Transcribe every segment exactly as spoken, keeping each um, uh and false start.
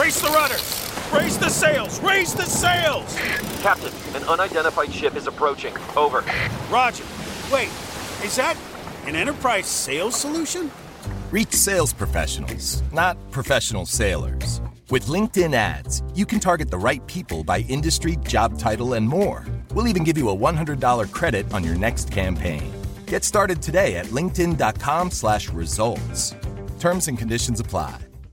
Brace the rudders! Raise the sails! Raise the sails! Captain, an unidentified ship is approaching. Over. Roger. Wait, is that an Enterprise sales solution? Reach sales professionals, not professional sailors. With LinkedIn ads, you can target the right people by industry, job title, and more. We'll even give you a one hundred dollars credit on your next campaign. Get started today at linkedin.com slash results. Terms and conditions apply.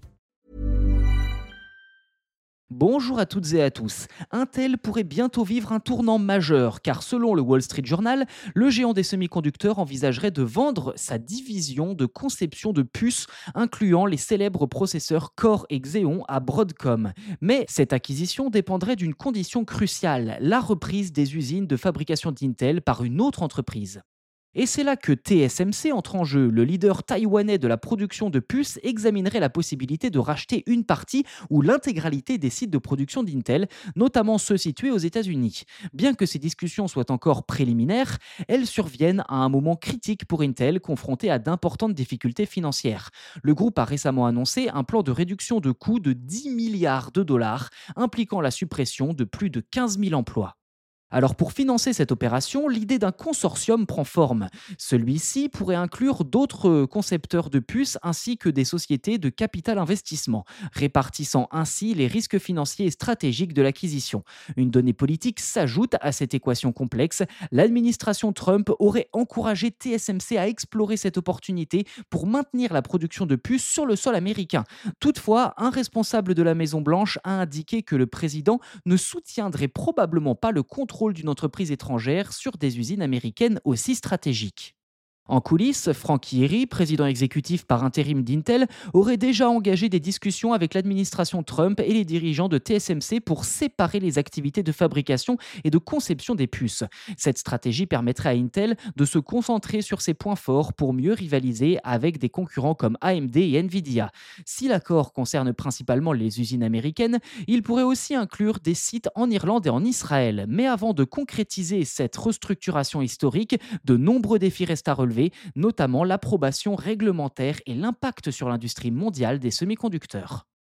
Bonjour à toutes et à tous. Intel pourrait bientôt vivre un tournant majeur car selon le Wall Street Journal, le géant des semi-conducteurs envisagerait de vendre sa division de conception de puces incluant les célèbres processeurs Core et Xeon à Broadcom. Mais cette acquisition dépendrait d'une condition cruciale, la reprise des usines de fabrication d'Intel par une autre entreprise. Et c'est là que T S M C entre en jeu. Le leader taïwanais de la production de puces examinerait la possibilité de racheter une partie ou l'intégralité des sites de production d'Intel, notamment ceux situés aux États-Unis. Bien que ces discussions soient encore préliminaires, elles surviennent à un moment critique pour Intel, confronté à d'importantes difficultés financières. Le groupe a récemment annoncé un plan de réduction de coûts de dix milliards de dollars, impliquant la suppression de plus de quinze mille emplois. Alors pour financer cette opération, l'idée d'un consortium prend forme. Celui-ci pourrait inclure d'autres concepteurs de puces ainsi que des sociétés de capital investissement, répartissant ainsi les risques financiers et stratégiques de l'acquisition. Une donnée politique s'ajoute à cette équation complexe. L'administration Trump aurait encouragé T S M C à explorer cette opportunité pour maintenir la production de puces sur le sol américain. Toutefois, un responsable de la Maison-Blanche a indiqué que le président ne soutiendrait probablement pas le contrôle d'une entreprise étrangère sur des usines américaines aussi stratégiques. En coulisses, Frank Yeary, président exécutif par intérim d'Intel, aurait déjà engagé des discussions avec l'administration Trump et les dirigeants de T S M C pour séparer les activités de fabrication et de conception des puces. Cette stratégie permettrait à Intel de se concentrer sur ses points forts pour mieux rivaliser avec des concurrents comme A M D et Nvidia. Si l'accord concerne principalement les usines américaines, il pourrait aussi inclure des sites en Irlande et en Israël. Mais avant de concrétiser cette restructuration historique, de nombreux défis restent à relever, notamment l'approbation réglementaire et l'impact sur l'industrie mondiale des semi-conducteurs.